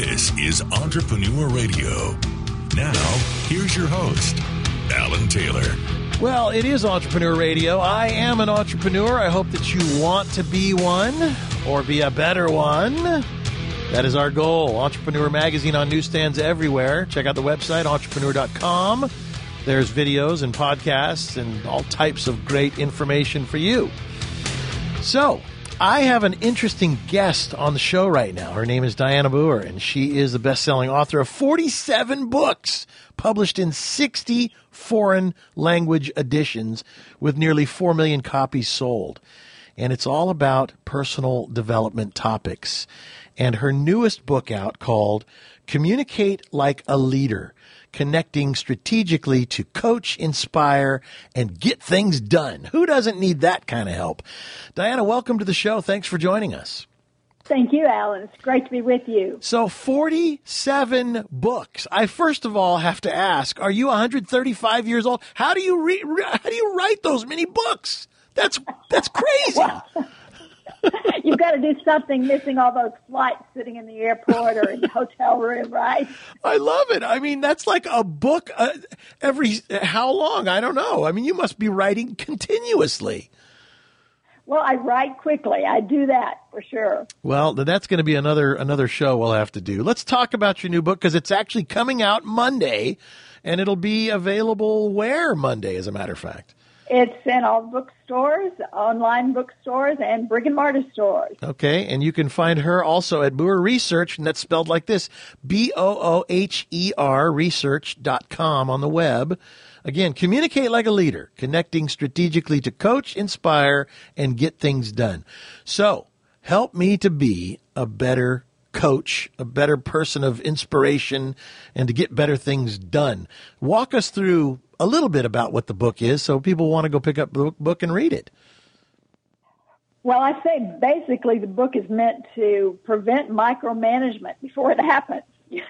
This is Entrepreneur Radio. Now, here's your host, Alan Taylor. Well, it is Entrepreneur Radio. I am an entrepreneur. I hope that you want to be one or be a better one. That is our goal. Entrepreneur Magazine on newsstands everywhere. Check out the website, entrepreneur.com. There's videos and podcasts and all types of great information for you. So, I have an interesting guest on the show right now. Her name is Diana Booher, and she is the best-selling author of 47 books published in 60 foreign language editions with nearly 4 million copies sold. And it's all about personal development topics. And her newest book out called Communicate Like a Leader, Connecting Strategically to Coach, Inspire, and Get Things Done. Who doesn't need that kind of help? Diana, welcome to the show. Thanks for joining us. Thank you, Alan. It's great to be with you. So 47 books. I first of all have to ask, are you 135 years old? How do you write those many books? That's crazy. Well, you've got to do something missing all those flights sitting in the airport or in the hotel room, right? I love it. I mean, that's like a book how long? I don't know. I mean, you must be writing continuously. Well, I write quickly. I do that for sure. Well, that's going to be another show we'll have to do. Let's talk about your new book because it's actually coming out Monday, and it'll be available where Monday, as a matter of fact? It's in all bookstores, online bookstores, and brick-and-mortar stores. Okay, and you can find her also at Booher Research, and that's spelled like this, Booher research.com on the web. Again, communicate like a leader, connecting strategically to coach, inspire, and get things done. So, help me to be a better coach, a better person of inspiration, and to get better things done. Walk us through a little bit about what the book is so people want to go pick up the book and read it. Well, I say basically the book is meant to prevent micromanagement before it happens.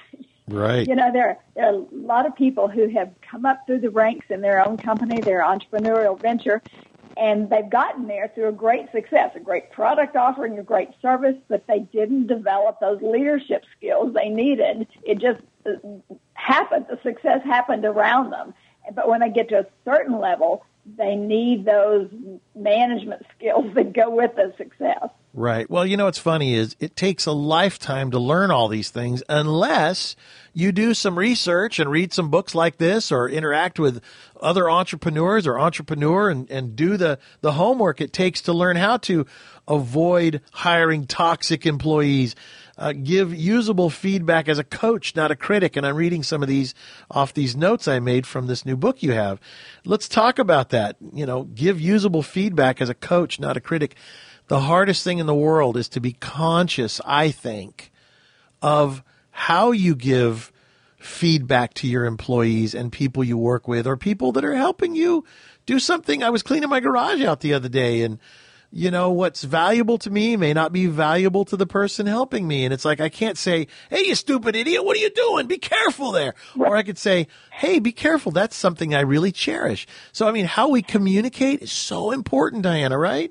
Right. You know, there are a lot of people who have come up through the ranks in their own company, their entrepreneurial venture, and they've gotten there through a great success, a great product offering, a great service, but they didn't develop those leadership skills they needed. It just happened. The success happened around them. But when they get to a certain level, they need those management skills that go with the success. Right. Well, you know what's funny is it takes a lifetime to learn all these things unless you do some research and read some books like this or interact with other entrepreneurs or entrepreneur and do the homework it takes to learn how to avoid hiring toxic employees, give usable feedback as a coach, not a critic. And I'm reading some of these off these notes I made from this new book you have. Let's talk about that. You know, give usable feedback as a coach, not a critic. The hardest thing in the world is to be conscious, I think, of how you give feedback to your employees and people you work with or people that are helping you do something. I was cleaning my garage out the other day and, you know, what's valuable to me may not be valuable to the person helping me. And it's like, I can't say, hey, you stupid idiot, what are you doing? Be careful there. Or I could say, hey, be careful. That's something I really cherish. So, I mean, how we communicate is so important, Diana, right?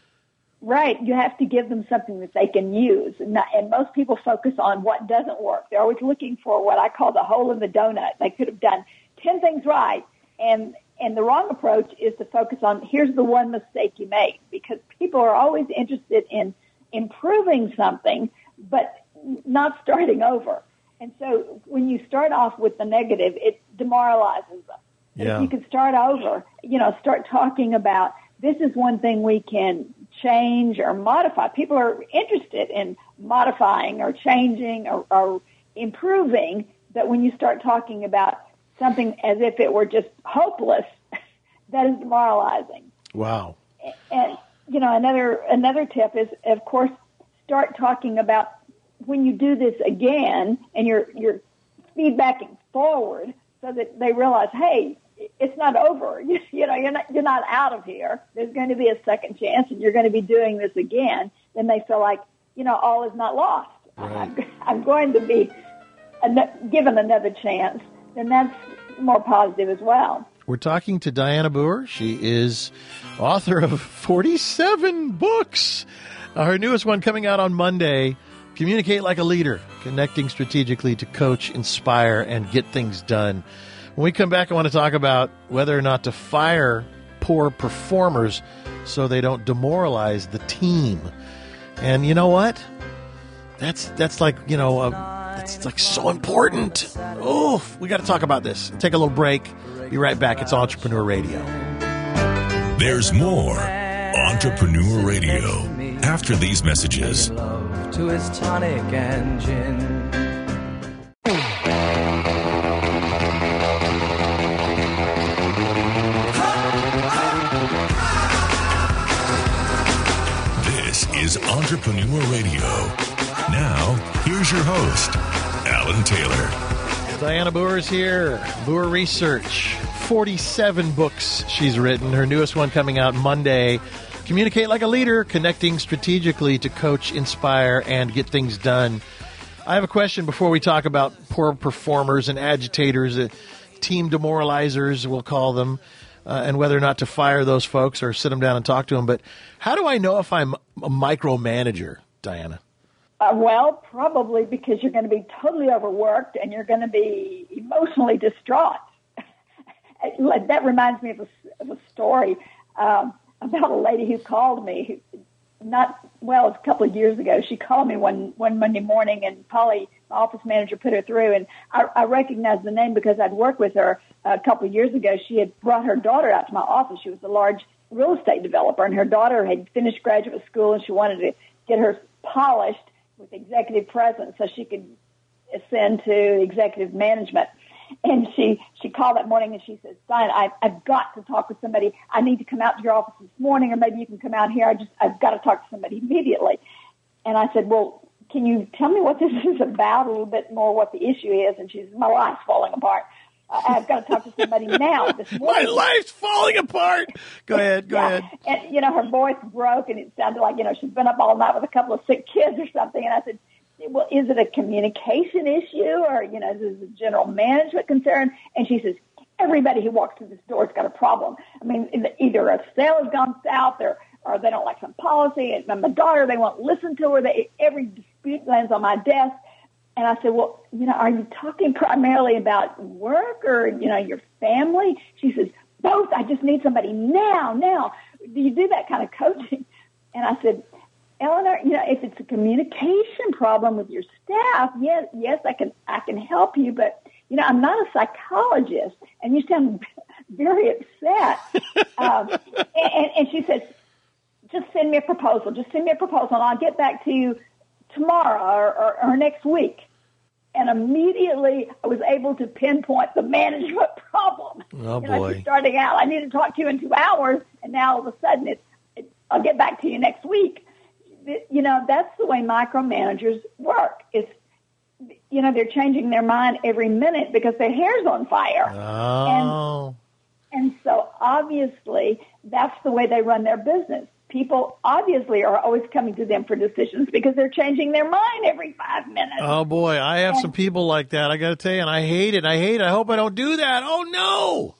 Right. You have to give them something that they can use. And most people focus on what doesn't work. They're always looking for what I call the hole in the donut. They could have done 10 things right. And the wrong approach is to focus on, here's the one mistake you made. Because people are always interested in improving something, but not starting over. And so when you start off with the negative, it demoralizes them. Yeah. If you can start over, you know, start talking about, this is one thing we can change or modify. People are interested in modifying or changing or improving, but when you start talking about something as if it were just hopeless, that is demoralizing. Wow. And, you know, another tip is, of course, start talking about when you do this again and you're feedbacking forward so that they realize, hey, it's not over. You know, you're not out of here. There's going to be a second chance, and you're going to be doing this again. Then they feel like, you know, all is not lost. Right. I'm going to be given another chance. Then that's more positive as well. We're talking to Diana Booher. She is author of 47 books. Her newest one coming out on Monday, Communicate like a leader, connecting strategically to coach, inspire, and get things done. When we come back, I want to talk about whether or not to fire poor performers so they don't demoralize the team. And you know what? That's like, it's like so important. Oh, we got to talk about this. Take a little break. Be right back. It's Entrepreneur Radio. There's more Entrepreneur Radio after these messages. To his tonic and gin. This is Entrepreneur Radio. Now, here's your host, Alan Taylor. Diana Boer is here. Boer Research. 47 books she's written. Her newest one coming out Monday. Communicate like a leader, connecting strategically to coach, inspire, and get things done. I have a question before we talk about poor performers and agitators, team demoralizers, we'll call them, and whether or not to fire those folks or sit them down and talk to them. But how do I know if I'm a micromanager, Diana? Well, probably because you're going to be totally overworked and you're going to be emotionally distraught. That reminds me of a story about a lady who called me. It was a couple of years ago. She called me one Monday morning, and Polly, my office manager, put her through. And I recognized the name because I'd worked with her a couple of years ago. She had brought her daughter out to my office. She was a large real estate developer, and her daughter had finished graduate school, and she wanted to get her polished with executive presence so she could ascend to executive management. And she called that morning and she says, Diana, I've got to talk with somebody. I need to come out to your office this morning, or maybe you can come out here. I've got to talk to somebody immediately. And I said, well, can you tell me what this is about, a little bit more what the issue is? And she says, my life's falling apart. I've got to talk to somebody now this morning. My life's falling apart. Go ahead. And, her voice broke, and it sounded like, she's been up all night with a couple of sick kids or something. And I said, well, is it a communication issue, or, is it a general management concern? And she says, everybody who walks through this door has got a problem. I mean, either a sale has gone south, or they don't like some policy. And my daughter, they won't listen to her. Every dispute lands on my desk. And I said, well, are you talking primarily about work or, your family? She says, both. I just need somebody now. Do you do that kind of coaching? And I said, Eleanor, if it's a communication problem with your staff, yes, I can help you, but I'm not a psychologist, and you sound very upset. And she said, just send me a proposal. And I'll get back to you tomorrow or next week. And immediately I was able to pinpoint the management problem. Oh, boy. Just starting out, I need to talk to you in 2 hours, and now all of a sudden I'll get back to you next week. That's the way micromanagers work. It's, they're changing their mind every minute because their hair's on fire. Oh. And so obviously that's the way they run their business. People obviously are always coming to them for decisions because they're changing their mind every 5 minutes. Oh, boy. I have some people like that, I got to tell you, and I hate it. I hope I don't do that. Oh,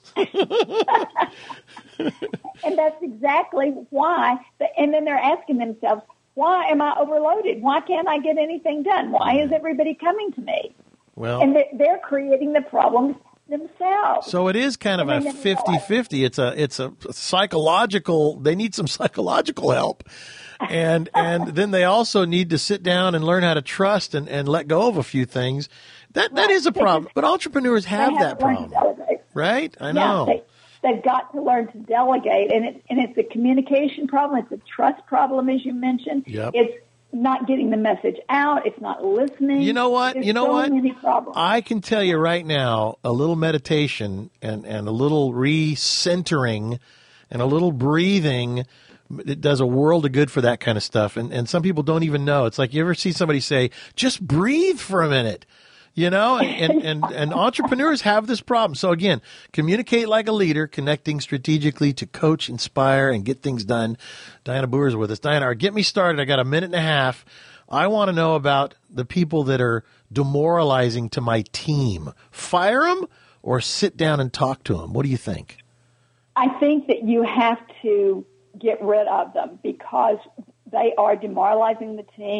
no. And that's exactly why. And then they're asking themselves, why am I overloaded? Why can't I get anything done? Why is everybody coming to me? Well, and they're creating the problems themselves. So it is kind of a 50-50. It's a psychological, they need some psychological help. And then they also need to sit down and learn how to trust and let go of a few things. That is a problem. But entrepreneurs have that problem. Right? I know. Yeah, they've got to learn to delegate, and it's a communication problem. It's a trust problem, as you mentioned. Yep. It's not getting the message out. It's not listening. You know what? There's so many problems. I can tell you right now, a little meditation and a little recentering and a little breathing, it does a world of good for that kind of stuff. And some people don't even know. It's like you ever see somebody say, just breathe for a minute. And entrepreneurs have this problem. So again, communicate like a leader, connecting strategically to coach, inspire, and get things done. Diana Boer is with us. Diana, get me started. I got a minute and a half. I want to know about the people that are demoralizing to my team. Fire them or sit down and talk to them. What do you think? I think that you have to get rid of them because they are demoralizing the team.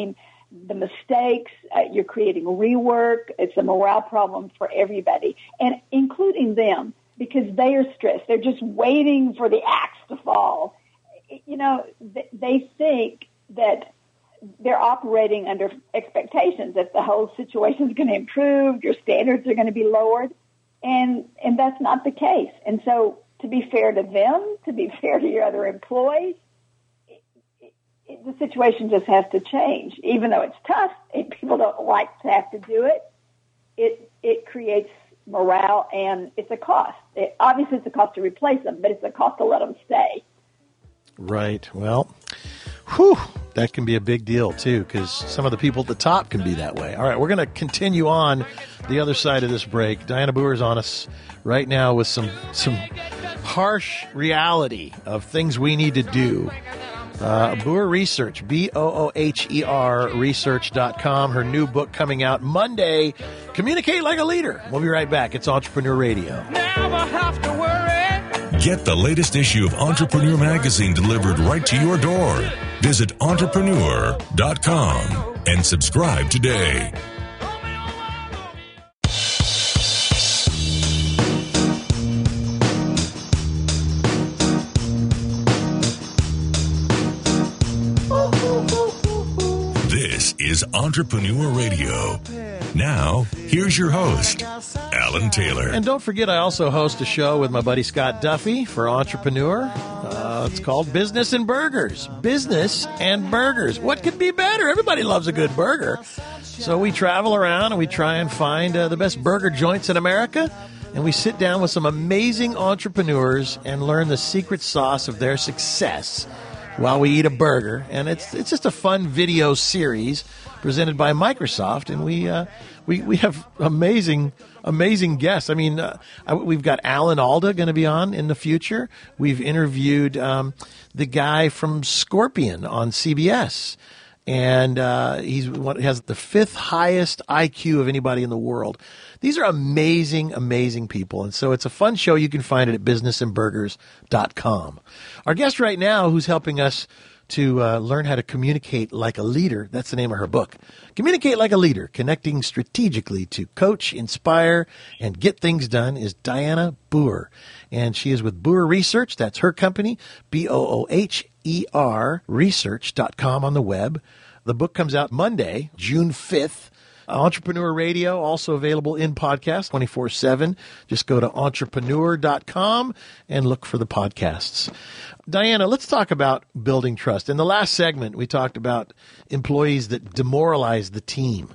the mistakes. You're creating rework. It's a morale problem for everybody, and including them, because they are stressed. They're just waiting for the axe to fall. You know, they think that they're operating under expectations that the whole situation is going to improve, your standards are going to be lowered, and that's not the case. And so, to be fair to them, to be fair to your other employees, the situation just has to change. Even though it's tough, and people don't like to have to do it, it creates morale, and it's a cost. Obviously, it's a cost to replace them, but it's a cost to let them stay. Right. Well, whew, that can be a big deal, too, because some of the people at the top can be that way. All right, we're going to continue on the other side of this break. Diana Booher is on us right now with some harsh reality of things we need to do. Booher Research, Booher Research.com. Her new book coming out Monday, Communicate Like a Leader. We'll be right back. It's Entrepreneur Radio. Never have to worry. Get the latest issue of Entrepreneur Magazine delivered right to your door. Visit entrepreneur.com and subscribe today. This is Entrepreneur Radio. Now, here's your host, Alan Taylor. And don't forget, I also host a show with my buddy Scott Duffy for Entrepreneur. It's called Business and Burgers. Business and Burgers. What could be better? Everybody loves a good burger. So we travel around and we try and find the best burger joints in America. And we sit down with some amazing entrepreneurs and learn the secret sauce of their success while we eat a burger. And it's just a fun video series presented by Microsoft, and we have amazing guests. I mean, we've got Alan Alda going to be on in the future. We've interviewed the guy from Scorpion on CBS, and has the 5th highest IQ of anybody in the world. These are amazing people, and so it's a fun show. You can find it at businessandburgers.com. Our guest right now, who's helping us to learn how to communicate like a leader. That's the name of her book. Communicate Like a Leader, Connecting Strategically to Coach, Inspire, and Get Things Done, is Diana Booher. And she is with Booher Research. That's her company, Booher Research.com on the web. The book comes out Monday, June 5th. Entrepreneur Radio, also available in podcast 24/7. Just go to entrepreneur.com and look for the podcasts. Diana, let's talk about building trust. In the last segment, we talked about employees that demoralize the team.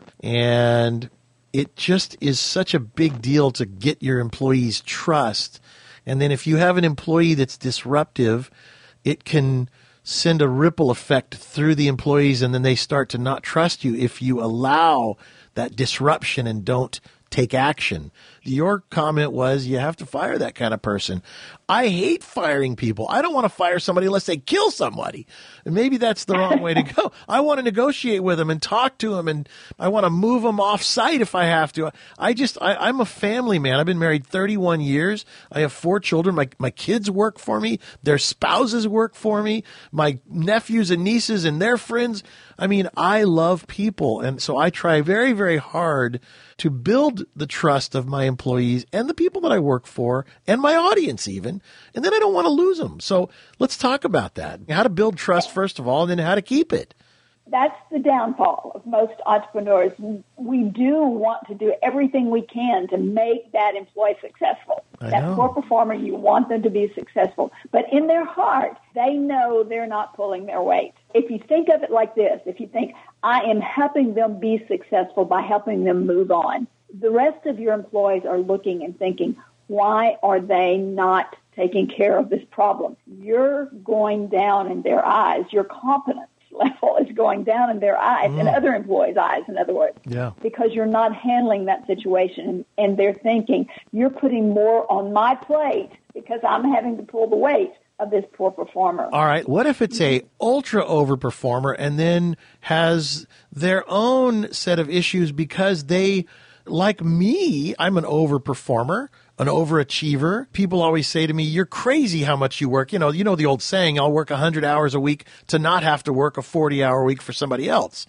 And it just is such a big deal to get your employees' trust. And then if you have an employee that's disruptive, it can send a ripple effect through the employees, and then they start to not trust you if you allow that disruption and don't take action. Your comment was you have to fire that kind of person. I hate firing people. I don't want to fire somebody unless they kill somebody. And maybe that's the wrong way to go. I want to negotiate with them and talk to them, and I want to move them off site if I have to. I'm a family man. I've been married 31 years. I have 4 children. My kids work for me. Their spouses work for me. My nephews and nieces and their friends. I mean, I love people. And so I try very, very hard to build the trust of my employees and the people that I work for and my audience even. And then I don't want to lose them. So let's talk about that. How to build trust, first of all, and then how to keep it. That's the downfall of most entrepreneurs. We do want to do everything we can to make that employee successful. That poor performer, you want them to be successful. But in their heart, they know they're not pulling their weight. If you think of it like this, if you think, I am helping them be successful by helping them move on, the rest of your employees are looking and thinking, why are they not taking care of this problem? You're going down in their eyes. Your competence level is going down in their eyes, in other employees' eyes, in other words, because you're not handling that situation. And they're thinking, you're putting more on my plate because I'm having to pull the weight of this poor performer. All right. What if it's a ultra overperformer and then has their own set of issues because they, like me, I'm an overperformer, an overachiever. People always say to me, you're crazy how much you work. You know the old saying, I'll work 100 hours a week to not have to work a 40-hour week for somebody else.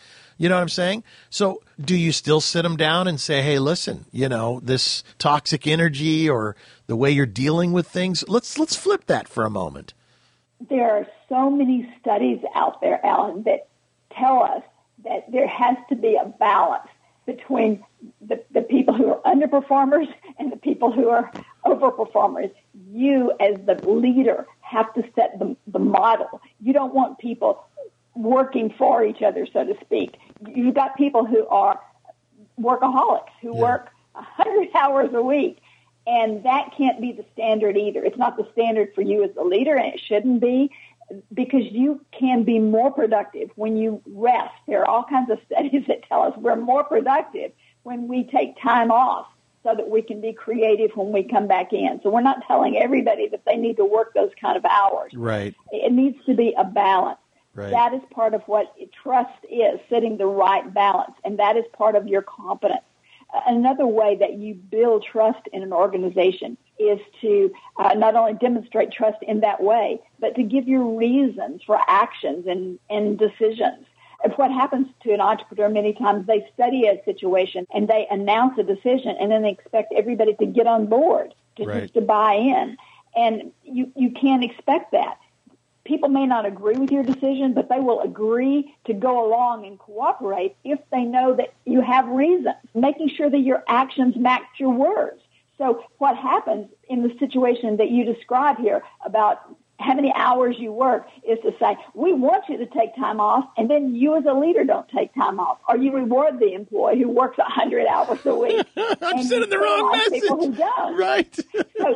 You know what I'm saying? So do you still sit them down and say, hey, listen, this toxic energy or the way you're dealing with things, let's flip that for a moment. There are so many studies out there, Alan, that tell us that there has to be a balance between the people who are underperformers and the people who are overperformers. You, as the leader, have to set the model. You don't want people working for each other, so to speak. You've got people who are workaholics, who work 100 hours a week, and that can't be the standard either. It's not the standard for you as a leader, and it shouldn't be, because you can be more productive when you rest. There are all kinds of studies that tell us we're more productive when we take time off so that we can be creative when we come back in. So we're not telling everybody that they need to work those kind of hours. Right. It needs to be a balance. Right. That is part of what trust is, setting the right balance, and that is part of your competence. Another way that you build trust in an organization is to not only demonstrate trust in that way, but to give you reasons for actions and decisions. And what happens to an entrepreneur many times, they study a situation and they announce a decision, and then they expect everybody to get on board, just to buy in. And you can't expect that. People may not agree with your decision, but they will agree to go along and cooperate if they know that you have reasons, making sure that your actions match your words. So what happens in the situation that you describe here about how many hours you work is to say, we want you to take time off, and then you as a leader don't take time off. Or you reward the employee who works 100 hours a week. I'm sending the wrong message. People who don't. Right. So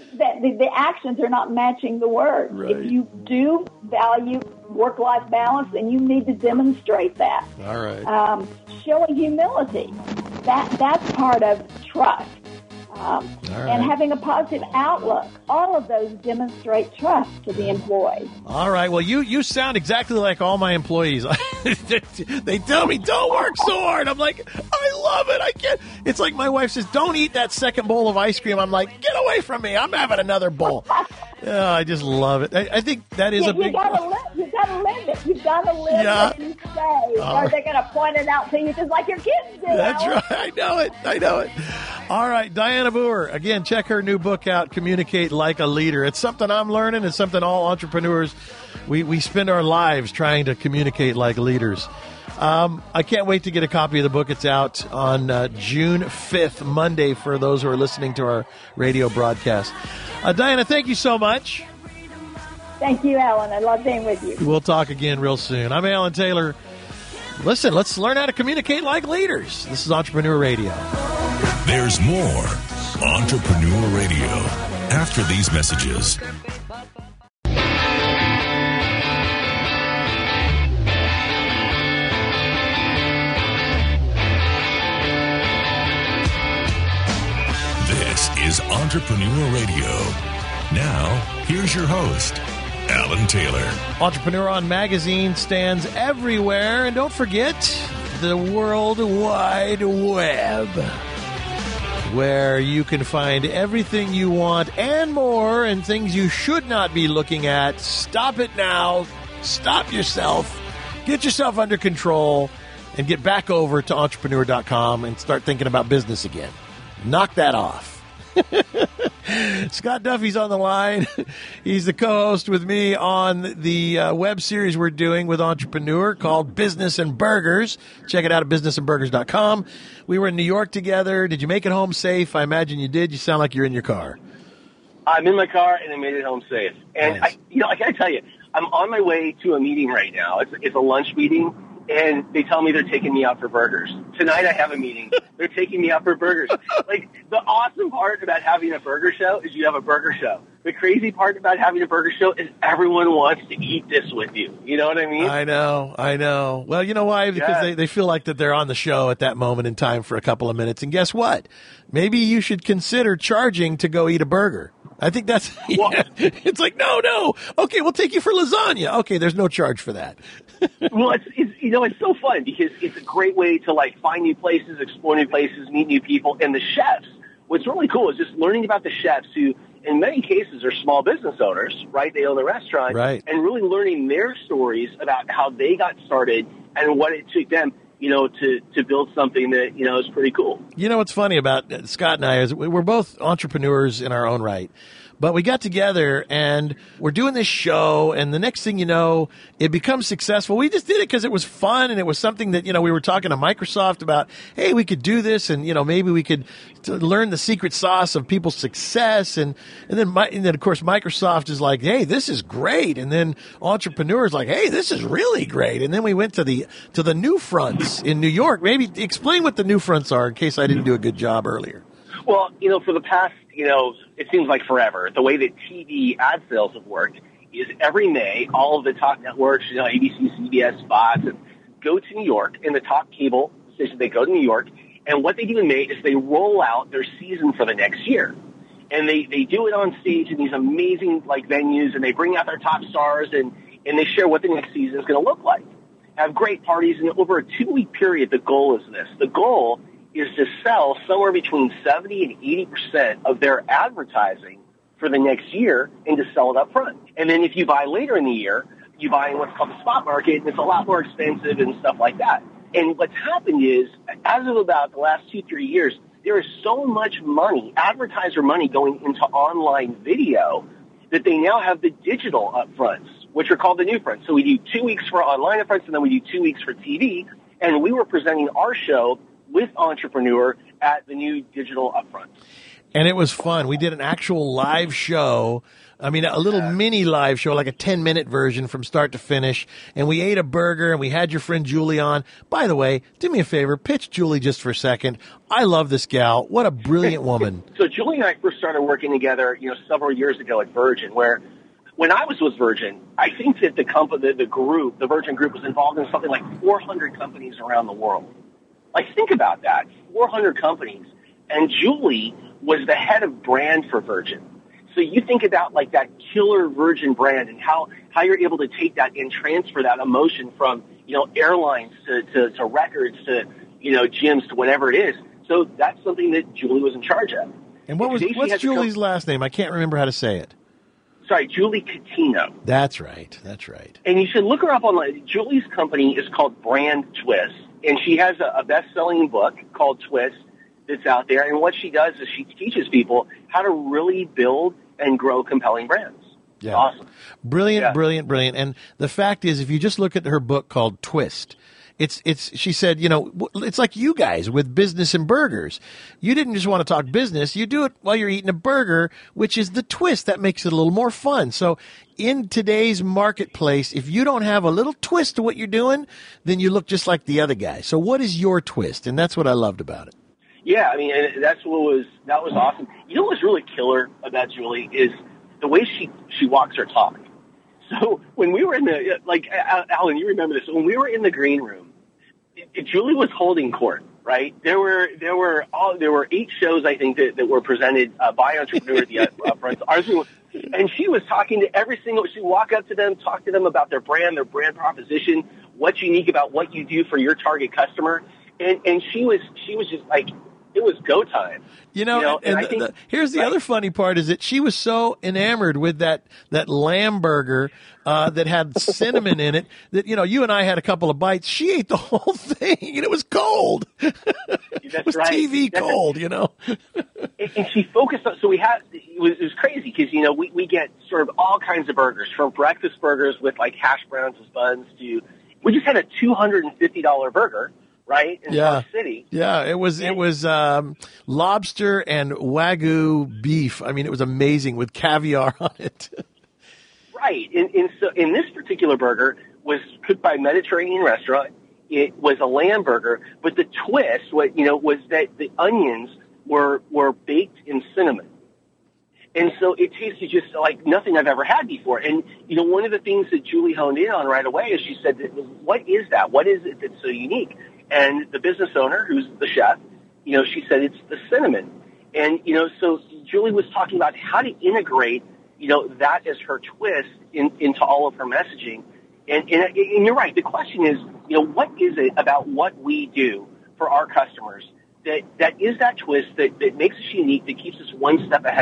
the actions are not matching the words. Right. If you do value work-life balance, then you need to demonstrate that. All right. Showing humility, that's part of trust. And having a positive outlook. All of those demonstrate trust to the employees. All right. Well, you sound exactly like all my employees. They tell me, don't work so hard. I'm like, I love it. I can't. It's like my wife says, don't eat that second bowl of ice cream. I'm like, get away from me. I'm having another bowl. I just love it. I think that is a big... You've got to live it. You've got to live what you say. Or they're going to point it out to you just like your kids do. That's right. I know it. All right. Diana Boer. Again, check her new book out, Communicate Like a Leader. It's something I'm learning. It's something all entrepreneurs, we spend our lives trying to communicate like leaders. I can't wait to get a copy of the book. It's out on June 5th, Monday, for those who are listening to our radio broadcast. Diana, thank you so much. Thank you, Alan. I love being with you. We'll talk again real soon. I'm Alan Taylor. Listen, let's learn how to communicate like leaders. This is Entrepreneur Radio. There's more Entrepreneur Radio after these messages. This is Entrepreneur Radio. Now, here's your host, Alan Taylor. Entrepreneur On Magazine stands everywhere. And don't forget the World Wide Web, where you can find everything you want and more, and things you should not be looking at. Stop it now. Stop yourself. Get yourself under control and get back over to entrepreneur.com and start thinking about business again. Knock that off. Scott Duffy's on the line. He's the co-host with me on the web series we're doing with Entrepreneur called Business and Burgers. Check it out at businessandburgers.com. We were in New York together. Did you make it home safe? I imagine you did. You sound like you're in your car. I'm in my car, and I made it home safe. And, nice. I got to tell you, I'm on my way to a meeting right now. It's a lunch meeting, and they tell me they're taking me out for burgers. Tonight I have a meeting. They're taking me out for burgers. Like, the awesome part about having a burger show is you have a burger show. The crazy part about having a burger show is everyone wants to eat this with you. You know what I mean? I know. Well, you know why? Because they feel like that they're on the show at that moment in time for a couple of minutes. And guess what? Maybe you should consider charging to go eat a burger. I think that's, it's like, no. Okay, we'll take you for lasagna. Okay, there's no charge for that. Well, it's so fun because it's a great way to, like, find new places, explore new places, meet new people. And the chefs, what's really cool is just learning about the chefs who, in many cases, are small business owners, right? They own a restaurant. Right. And really learning their stories about how they got started and what it took them. to build something that, is pretty cool. You know what's funny about Scott and I is we're both entrepreneurs in our own right. But we got together and we're doing this show, and the next thing you know, it becomes successful. We just did it because it was fun, and it was something that, we were talking to Microsoft about, hey, we could do this, and, maybe we could learn the secret sauce of people's success. And then, of course, Microsoft is like, hey, this is great. And then entrepreneurs like, hey, this is really great. And then we went to the New Fronts in New York. Maybe explain what the New Fronts are in case I didn't do a good job earlier. Well, for the past, it seems like forever, the way that TV ad sales have worked is every May, all of the top networks, ABC, CBS, Fox, go to New York, and the top cable stations, they go to New York, and what they do in May is they roll out their season for the next year. And they do it on stage in these amazing, venues, and they bring out their top stars, and they share what the next season is going to look like. Have great parties, and over a 2-week period, the goal is this. The goal is to sell somewhere between 70 and 80% of their advertising for the next year and to sell it up front. And then if you buy later in the year, you buy in what's called the spot market, and it's a lot more expensive and stuff like that. And what's happened is, as of about the last 2-3 years, there is so much money, advertiser money, going into online video that they now have the digital upfronts, which are called the New Fronts. So we do 2 weeks for online upfronts, and then we do 2 weeks for TV. And we were presenting our show with Entrepreneur at the new digital upfront. And it was fun. We did an actual live show. I mean, a little mini live show, like a 10-minute version from start to finish. And we ate a burger, and we had your friend Julie on. By the way, do me a favor, pitch Julie just for a second. I love this gal. What a brilliant woman. So Julie and I first started working together, several years ago at Virgin, where when I was with Virgin, I think that the Virgin Group was involved in something like 400 companies around the world. Think about that, 400 companies. And Julie was the head of brand for Virgin. So you think about that killer Virgin brand and how you're able to take that and transfer that emotion from, airlines to records to, gyms to whatever it is. So that's something that Julie was in charge of. And what's Julie's last name? I can't remember how to say it. Sorry, Julie Catino. That's right. And you should look her up online. Julie's company is called Brand Twist. And she has a best-selling book called Twist that's out there. And what she does is she teaches people how to really build and grow compelling brands. Yeah. Awesome. Brilliant. And the fact is, if you just look at her book called Twist, she said, it's like you guys with business and burgers. You didn't just want to talk business. You do it while you're eating a burger, which is the twist that makes it a little more fun. So in today's marketplace, if you don't have a little twist to what you're doing, then you look just like the other guy. So what is your twist? And that's what I loved about it. Yeah, I mean, and that was awesome. You know what's really killer about Julie is the way she walks her talk. So when we were in Alan, you remember this, when we were in the green room, Julie was holding court, right? There were 8 shows, I think, that were presented by Entrepreneur at the upfront. And she was talking to every single. She'd walk up to them, talk to them about their brand proposition, what's unique about what you do for your target customer, and she was just like, it was go time. Here's the other funny part is that she was so enamored with that lamb burger that had cinnamon in it that, you and I had a couple of bites. She ate the whole thing, and it was cold. It was right. TV cold, And she focused on, so it was crazy because, we get sort of all kinds of burgers, from breakfast burgers with hash browns as buns to, we just had a $250 burger. Right? In Park City. Yeah, it was lobster and Wagyu beef. I mean, it was amazing with caviar on it. Right. And so in this particular burger was cooked by a Mediterranean restaurant. It was a lamb burger, but the twist was that the onions were baked in cinnamon. And so it tasted just like nothing I've ever had before. And, one of the things that Julie honed in on right away is she said, what is that? What is it that's so unique? And the business owner, who's the chef, she said it's the cinnamon. And, so Julie was talking about how to integrate, that as her twist into all of her messaging. And you're right. The question is, what is it about what we do for our customers that is that twist that makes us unique, that keeps us one step ahead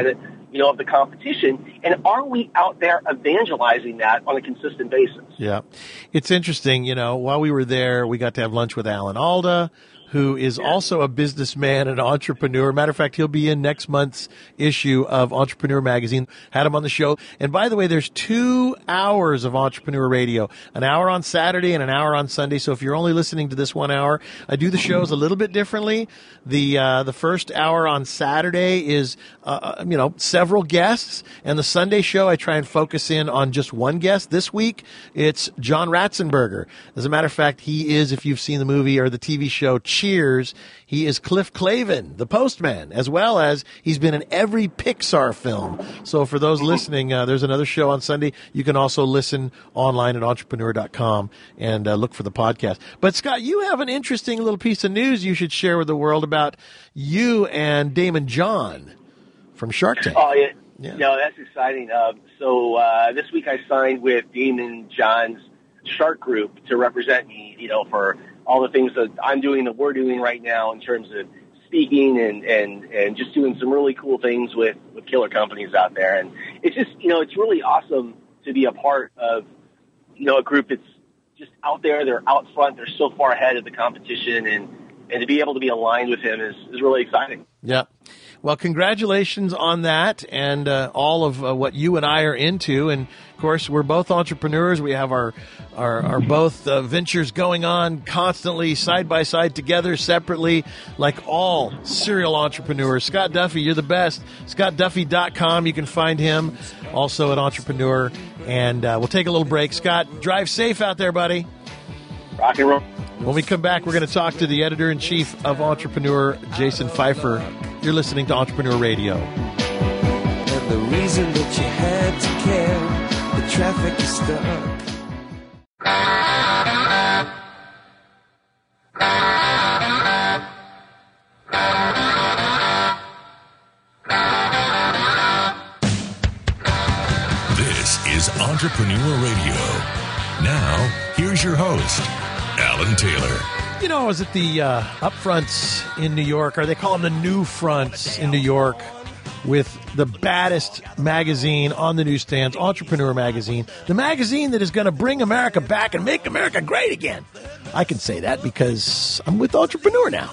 of the competition, and are we out there evangelizing that on a consistent basis? Yeah. It's interesting, while we were there, we got to have lunch with Alan Alda, who is also a businessman and entrepreneur. Matter of fact, he'll be in next month's issue of Entrepreneur Magazine. Had him on the show. And by the way, there's 2 hours of Entrepreneur Radio, an hour on Saturday and an hour on Sunday. So if you're only listening to this 1 hour, I do the shows a little bit differently. The first hour on Saturday is, several guests. And the Sunday show, I try and focus in on just one guest. This week, it's John Ratzenberger. As a matter of fact, he is, if you've seen the movie or the TV show Cheers, he is Cliff Clavin, the postman, as well as he's been in every Pixar film. So for those listening, there's another show on Sunday. You can also listen online at entrepreneur.com and look for the podcast. But Scott, you have an interesting little piece of news you should share with the world about you and Damon John from Shark Tank. Oh, yeah. No, that's exciting. So this week I signed with Damon John's Shark Group to represent me, for all the things that I'm doing, that we're doing right now in terms of speaking and just doing some really cool things with killer companies out there. And it's just, it's really awesome to be a part of, a group that's just out there. They're out front. They're so far ahead of the competition, and to be able to be aligned with him is really exciting. Yeah. Well, congratulations on that and all of what you and I are into. And, of course, we're both entrepreneurs. We have our both ventures going on constantly, side by side, together, separately, like all serial entrepreneurs. Scott Duffy, you're the best. ScottDuffy.com. You can find him also at Entrepreneur. And we'll take a little break. Scott, drive safe out there, buddy. Rock and roll. When we come back, we're going to talk to the editor-in-chief of Entrepreneur, Jason Pfeiffer. You're listening to Entrepreneur Radio. And the reason that you had to care, the traffic is stuck. This is Entrepreneur Radio. Now, here's your host, Alan Taylor. I was at the upfronts in New York, or they call them the new fronts in New York, with the baddest magazine on the newsstands, Entrepreneur Magazine, the magazine that is going to bring America back and make America great again. I can say that because I'm with Entrepreneur now.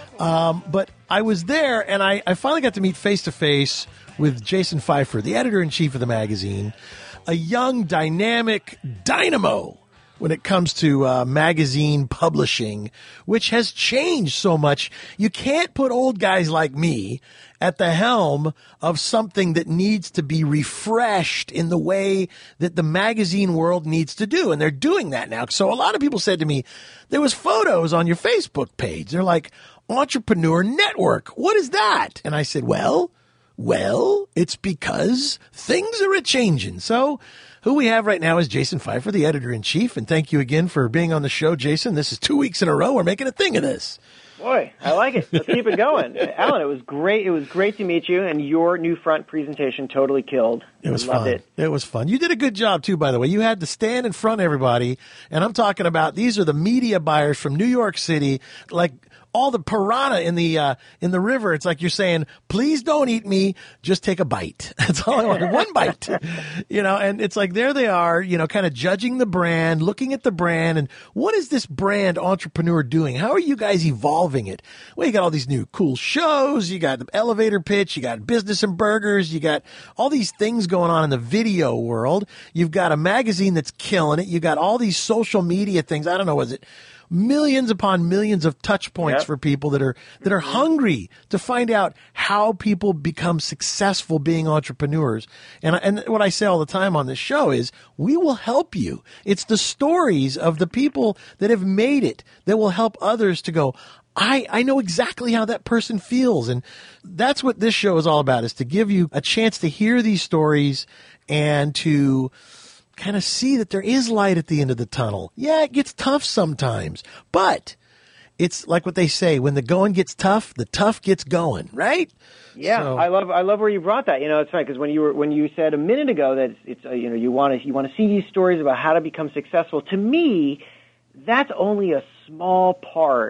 But I was there, and I finally got to meet face-to-face with Jason Pfeiffer, the editor-in-chief of the magazine, a young, dynamic dynamo when it comes to magazine publishing, which has changed so much. You can't put old guys like me at the helm of something that needs to be refreshed in the way that the magazine world needs to do. And they're doing that now. So a lot of people said to me, there was photos on your Facebook page. They're like, Entrepreneur Network. What is that? And I said, well, it's because things are a-changing. So who we have right now is Jason Pfeiffer, the editor-in-chief. And thank you again for being on the show, Jason. This is 2 weeks in a row. We're making a thing of this. Boy, I like it. Let's keep it going. Alan, it was great. It was great to meet you, and your new front presentation totally killed. It was fun. It was fun. You did a good job, too, by the way. You had to stand in front of everybody, and I'm talking about these are the media buyers from New York City, like all the piranha in the river. It's like you're saying, please don't eat me, just take a bite. That's all I wanted, one bite. And it's like there they are, kind of judging the brand, looking at the brand, and what is this brand Entrepreneur doing? How are you guys evolving it? Well, you got all these new cool shows, you got the elevator pitch, you got business and burgers, you got all these things going on in the video world. You've got a magazine that's killing it. You got all these social media things. I don't know, was it millions upon millions of touch points for people that are hungry to find out how people become successful being entrepreneurs. And what I say all the time on this show is we will help you. It's the stories of the people that have made it that will help others to go, I know exactly how that person feels. And that's what this show is all about, is to give you a chance to hear these stories and to kind of see that there is light at the end of the tunnel. Yeah, it gets tough sometimes, but it's like what they say, when the going gets tough, the tough gets going, right? Yeah, so, I love where you brought that. It's funny because when you said a minute ago that it's you want to see these stories about how to become successful. To me, that's only a small part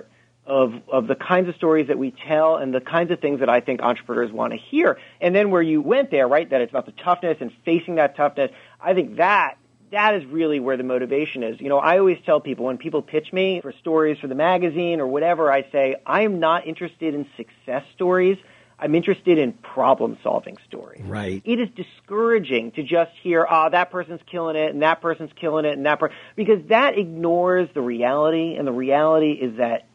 of the kinds of stories that we tell and the kinds of things that I think entrepreneurs want to hear. And then where you went there, right, that it's about the toughness and facing that toughness, I think that is really where the motivation is. You know, I always tell people when people pitch me for stories for the magazine or whatever, I say, I am not interested in success stories. I'm interested in problem-solving stories. Right. It is discouraging to just hear, that person's killing it, and that person's killing it, and that person, because that ignores the reality, and the reality is that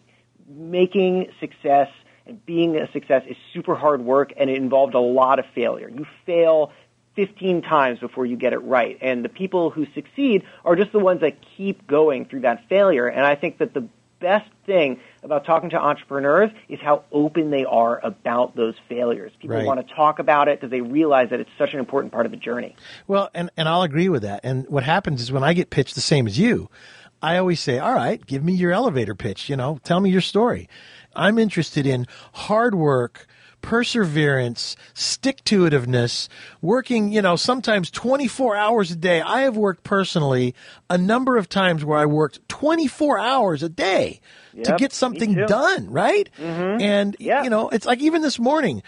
making success and being a success is super hard work, and it involved a lot of failure. You fail 15 times before you get it right, and the people who succeed are just the ones that keep going through that failure, and I think that the best thing about talking to entrepreneurs is how open they are about those failures. People want to talk about it because they realize that it's such an important part of the journey. Well, and I'll agree with that. And what happens is when I get pitched the same as you, I always say, all right, give me your elevator pitch, tell me your story. I'm interested in hard work, perseverance, stick-to-itiveness, working, sometimes 24 hours a day. I have worked personally a number of times where I worked 24 hours a day to get something done, right? Mm-hmm. And, it's like even this morning,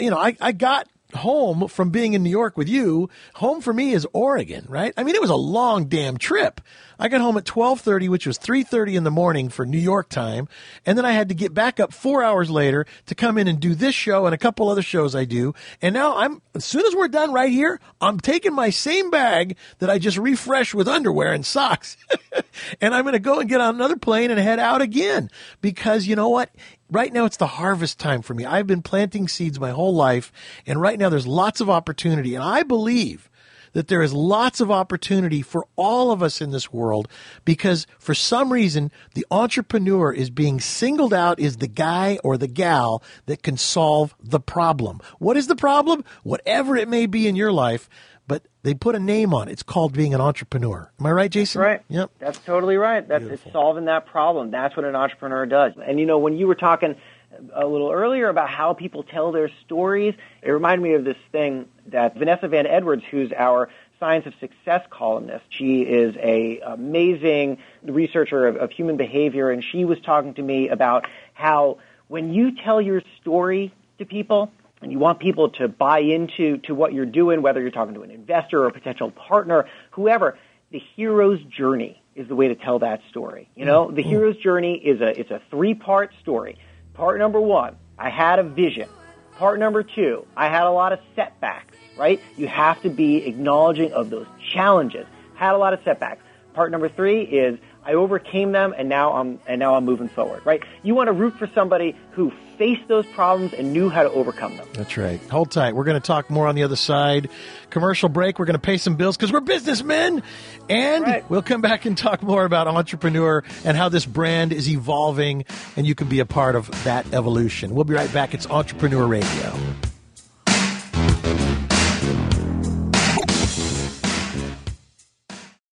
I got home from being in New York with you. Home for me is Oregon, right? I mean, it was a long damn trip. I got home at 12:30, which was 3:30 in the morning for New York time. And then I had to get back up 4 hours later to come in and do this show and a couple other shows I do. And now as soon as we're done right here, I'm taking my same bag that I just refreshed with underwear and socks. And I'm going to go and get on another plane and head out again. Because you know what? Right now, it's the harvest time for me. I've been planting seeds my whole life, and right now there's lots of opportunity. And I believe that there is lots of opportunity for all of us in this world because for some reason, the entrepreneur is being singled out as the guy or the gal that can solve the problem. What is the problem? Whatever it may be in your life, but they put a name on it. It's called being an entrepreneur. Am I right, Jason? That's right. Yep. That's totally right. It's solving that problem. That's what an entrepreneur does. And, when you were talking a little earlier about how people tell their stories, it reminded me of this thing that Vanessa Van Edwards, who's our Science of Success columnist, she is an amazing researcher of human behavior, and she was talking to me about how when you tell your story to people, and you want people to buy into what you're doing, whether you're talking to an investor or a potential partner, whoever, the hero's journey is the way to tell that story. The hero's journey it's a 3-part story. Part number 1, I had a vision. Part number 2, I had a lot of setbacks, right? You have to be acknowledging of those challenges. Had a lot of setbacks. Part number 3 is I overcame them, and now I'm moving forward, right? You want to root for somebody who faced those problems and knew how to overcome them. That's right. Hold tight. We're going to talk more on the other side. Commercial break. We're going to pay some bills because we're businessmen. And we'll come back and talk more about Entrepreneur and how this brand is evolving, and you can be a part of that evolution. We'll be right back. It's Entrepreneur Radio.